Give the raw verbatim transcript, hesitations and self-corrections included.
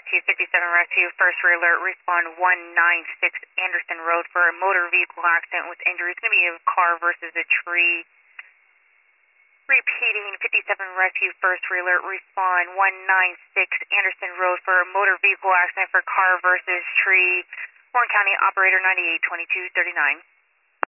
Rescue fifty-seven Rescue, first alert, respond one nine six Anderson Road for a motor vehicle accident with injuries. It's going to be a car versus a tree. Repeating, fifty-seven Rescue, first alert, respond one nine six Anderson Road for a motor vehicle accident for car versus tree. Warren County Operator ninety-eight twenty-two thirty-nine.